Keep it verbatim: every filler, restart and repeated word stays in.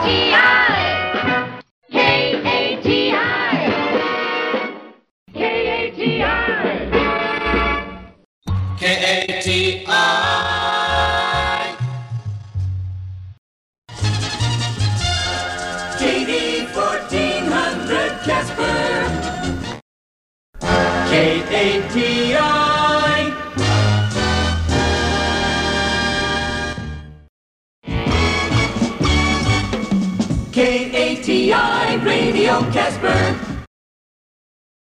T I. K A T I. K A T I. K A T I. K D fourteen hundred Casper. K A T I. K A T I Radio Casper.